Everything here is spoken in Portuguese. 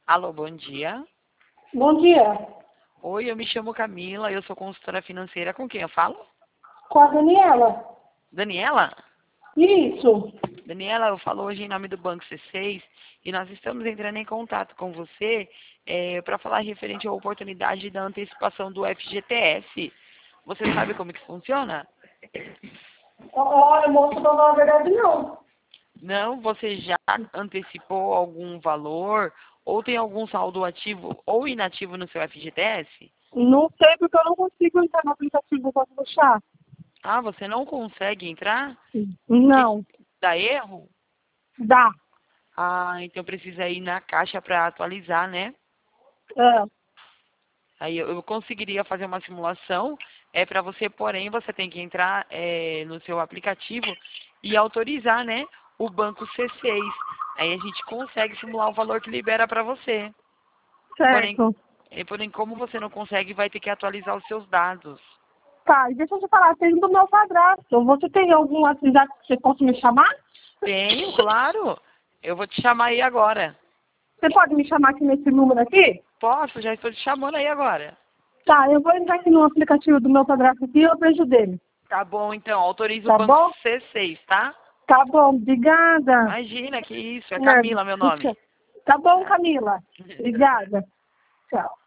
Alô, bom dia. Bom dia. Oi, eu me chamo Camila, eu sou consultora financeira. Com quem eu falo? Com a Daniela. Daniela? Isso. Daniela, eu falo hoje em nome do Banco C6 e nós estamos entrando em contato com você para falar referente à oportunidade da antecipação do FGTS. Você sabe como que funciona? Olha, moço, pra falar a verdade, não. Não? Você já antecipou algum valor ou tem algum saldo ativo ou inativo no seu FGTS? Não sei porque eu não consigo entrar no aplicativo do Banco do Chá. Ah, você não consegue entrar? Porque Não. dá erro? Dá. Ah, então precisa ir na caixa para atualizar, né? É. Aí eu conseguiria fazer uma simulação, para você, porém, você tem que entrar no seu aplicativo e autorizar, né, o banco C6. Aí a gente consegue simular o valor que libera para você. Porém, Certo. porém, como você não consegue, vai ter que atualizar os seus dados. Tá, e deixa eu te falar, tem do meu padrasto. Você tem algum WhatsApp que você possa me chamar? Tenho, claro. Eu vou te chamar aí agora. Você pode me chamar aqui nesse número aqui? Posso? Já estou te chamando aí agora. Tá, eu vou entrar aqui no aplicativo do meu padrasto aqui e eu vejo dele. Tá bom, então. Autoriza o Tá banco bom? C6, tá? Tá bom, obrigada. Imagina, que isso. É É, Camila, meu nome. tá bom, Tá. Camila. Obrigada. Tchau.